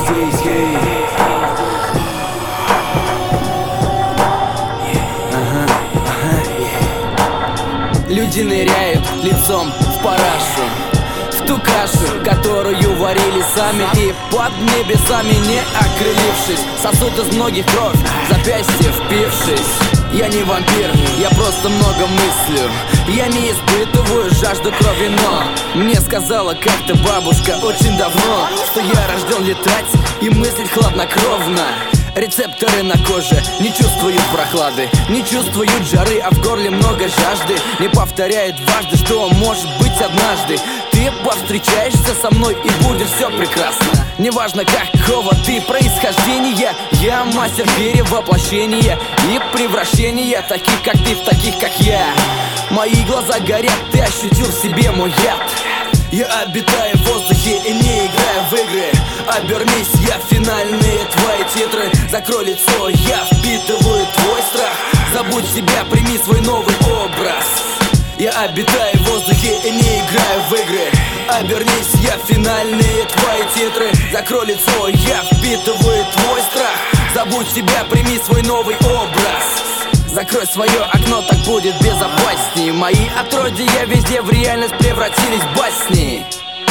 Люди ныряют лицом в парашу, в ту кашу, которую варили сами. И под небесами, не окрылившись, сосуд из многих кровь, в запястье впившись. Я не вампир, я просто много мыслю. Я не испытываю жажду крови, но мне сказала как-то бабушка очень давно, что я рожден летать и мыслить хладнокровно. Рецепторы на коже не чувствуют прохлады, не чувствуют жары, а в горле много жажды. Не повторяет дважды, что может быть однажды ты повстречаешься со мной и будет все прекрасно. Неважно какого ты происхождения, я мастер перевоплощения и превращения таких как ты в таких как я. Мои глаза горят, ты ощутил в себе мой яд. Я обитаю в воздухе и не играю в игры. Обернись, я финальные твои титры. Закрой лицо, я впитываю твой страх. Забудь себя, прими свой новый образ. Я обитаю в воздухе и не играю в игры. Обернись, я финальные твои титры. Закрой лицо, я впитываю твой страх. Забудь себя, прими свой новый образ. Закрой свое окно, так будет безопасней. Мои отродья везде в реальность превратились в басни.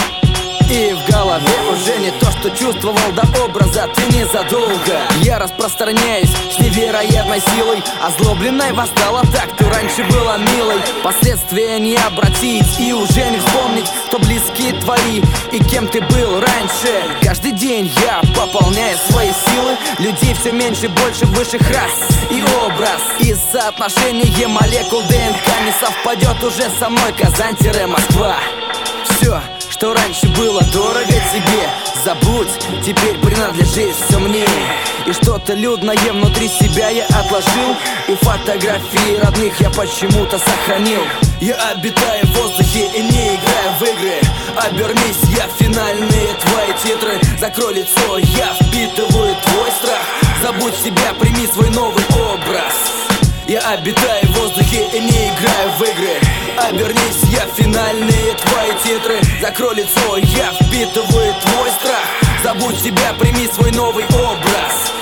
И в голове уже не то, что чувствовал до образа ты незадолго. Я распространяюсь с невероятной силой. Озлобленной восстала так, кто раньше была милой. Последствия не обратить и уже не вспомнить, кто близки твои и кем ты был раньше. Каждый день я пополняю свои силы. Людей все меньше, больше высших рас и образ. И соотношение молекул ДНК не совпадет уже со мной. Казань-Москва. Все, что раньше было дорого тебе, забудь, теперь принадлежит все мне. И что-то людное внутри себя я отложил, и фотографии родных я почему-то сохранил. Я обитаю в воздухе и не играю в игры. Обернись, я финальные твои титры. Закрой лицо, я впитываю твой страх. Забудь себя, прими свой новый образ. Я обитаю в воздухе и не играю в игры. Обернись, я финальные твои титры. Закрой лицо, я впитываю твой страх. Забудь себя, прими свой новый образ.